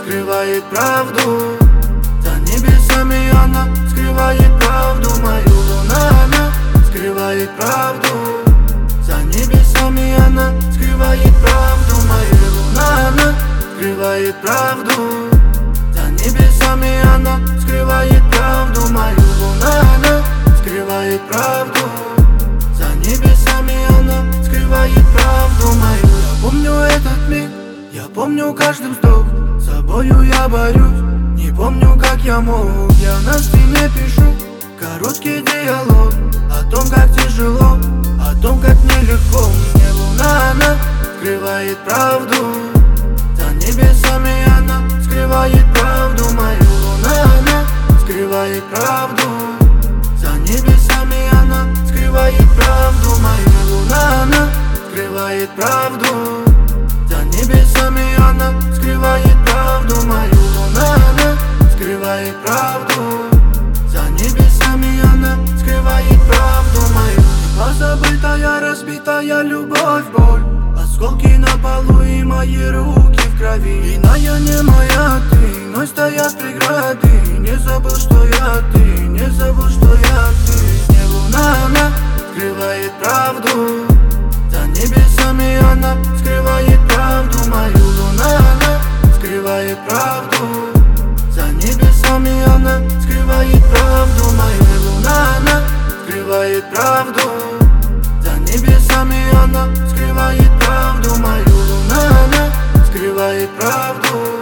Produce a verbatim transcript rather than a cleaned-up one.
скрывает правду. За небесами она скрывает правду мою. Луна, она скрывает правду. За небесами она скрывает правду мою. Луна, она скрывает правду. За небесами она скрывает правду мою. Луна, она скрывает правду. За небесами она скрывает правду мою. Я помню этот миг, я помню каждый вздох. С собою я борюсь, не помню, как я мог. Я на стене пишу короткий диалог о том, как тяжело, о том, как нелегко. Мне луна, она скрывает правду. За небесами она скрывает правду мою. Луна, она скрывает правду. За небесами она скрывает правду мою. Луна, она скрывает правду. За небесами она скрывает правду мою. Луна, она скрывает правду. За небесами она скрывает правду мою. Позабытая, разбитая любовь, боль, осколки на полу и мои руки в крови. Иная не моя ты, но стоят преграды. Не забыл, что я ты, не забыл, что я ты. Не луна, она скрывает правду. За небесами она скрывает правду мою. Луна, она скрывает правду. За небесами она скрывает правду мою. Луна, она скрывает правду. За небесами она скрывает правду мою. Луна, она скрывает правду.